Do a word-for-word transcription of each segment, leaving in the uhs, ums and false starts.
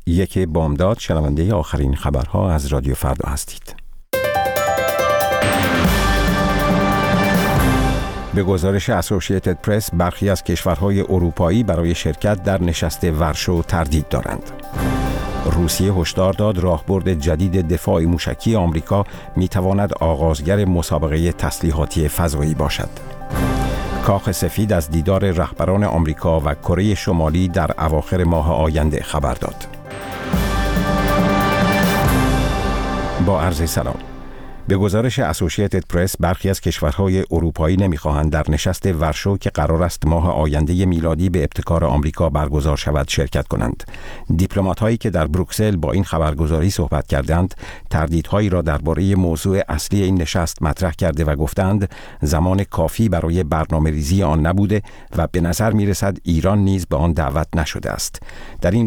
یک بامداد شنونده آخرین خبرها از رادیو فردا هستید. به گزارش اسوسییتد پرس، برخی از کشورهای اروپایی برای شرکت در نشست ورشو تردید دارند. روسیه هشدار داد راهبرد جدید دفاع موشکی آمریکا میتواند آغازگر مسابقه تسلیحاتی فضایی باشد. کاخ سفید از دیدار رهبران آمریکا و کره شمالی در اواخر ماه آینده خبر داد. با عرض سلام. به گزارش اسوسییتد پرس، برخی از کشورهای اروپایی نمیخواهند در نشست ورشو که قرار است ماه آینده میلادی به ابتکار آمریکا برگزار شود شرکت کنند. دیپلمات‌هایی که در بروکسل با این خبرگزاری صحبت کردند، تردیدهایی را درباره موضوع اصلی این نشست مطرح کرده و گفتند زمان کافی برای برنامه‌ریزی آن نبوده و به نظر میرسد ایران نیز به آن دعوت نشده است. در این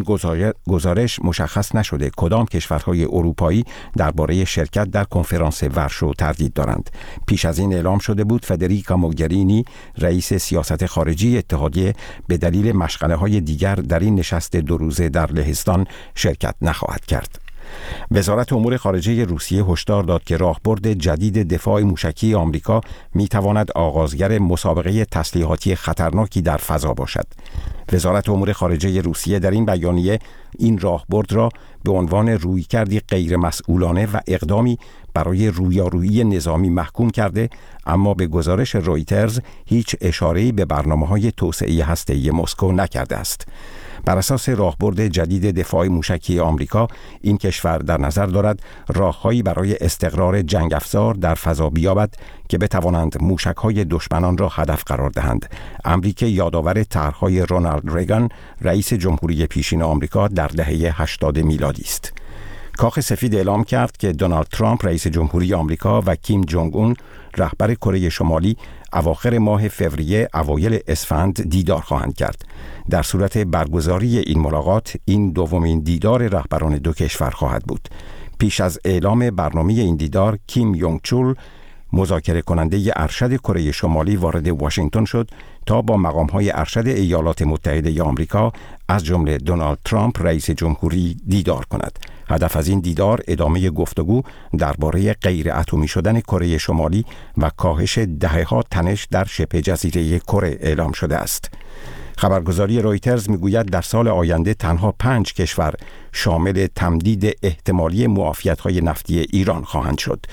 گزارش مشخص نشده کدام کشورهای اروپایی درباره شرکت در کنفرانس ورشو تردید دارند. پیش از این اعلام شده بود فدریکا موگرینی، رئیس سیاست خارجی اتحادیه، به دلیل مشغله‌های دیگر در این نشست دو روزه در لهستان شرکت نخواهد کرد. وزارت امور خارجه روسیه هشدار داد که راهبرد جدید دفاع موشکی آمریکا میتواند آغازگر مسابقه تسلیحاتی خطرناکی در فضا باشد. وزارت امور خارجه روسیه در این بیانیه این راهبرد را به عنوان رویکردی غیر مسئولانه و اقدامی برای رویارویی نظامی محکوم کرده، اما به گزارش رویترز هیچ اشاره‌ای به برنامه‌های توسعه هسته‌ای مسکو نکرده است. بر اساس راهبرد جدید دفاع موشکی آمریکا، این کشور در نظر دارد راههایی برای استقرار جنگ افزار در فضا بیابد که بتوانند موشک‌های دشمنان را هدف قرار دهند. امری که یادآور طرح‌های رونالد ریگان، رئیس جمهوری پیشین آمریکا در دهه هشتاد میلادی است. کاخ سفید اعلام کرد که دونالد ترامپ رئیس جمهوری آمریکا و کیم جونگ اون رهبر کره شمالی اواخر ماه فوریه اوایل اسفند دیدار خواهند کرد. در صورت برگزاری این ملاقات، این دومین دیدار رهبران دو کشور خواهد بود. پیش از اعلام برنامه این دیدار، کیم یونگ چول، مذاکره کننده ارشد کره شمالی، وارد واشنگتن شد تا با مقام‌های ارشد ایالات متحده آمریکا از جمله دونالد ترامپ رئیس جمهوری دیدار کند. هدف از این دیدار ادامه گفتگو درباره غیر اتمی شدن کره شمالی و کاهش دهه‌ها تنش در شبه جزیره کره اعلام شده است. خبرگزاری رویترز میگوید در سال آینده تنها پنج کشور شامل تمدید احتمالی معافیت‌های نفتی ایران خواهند شد.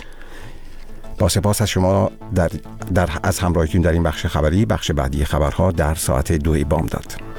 با سپاس از شما در, در از همراهیتون در این بخش خبری. بخش بعدی خبرها در ساعت دو بامداد.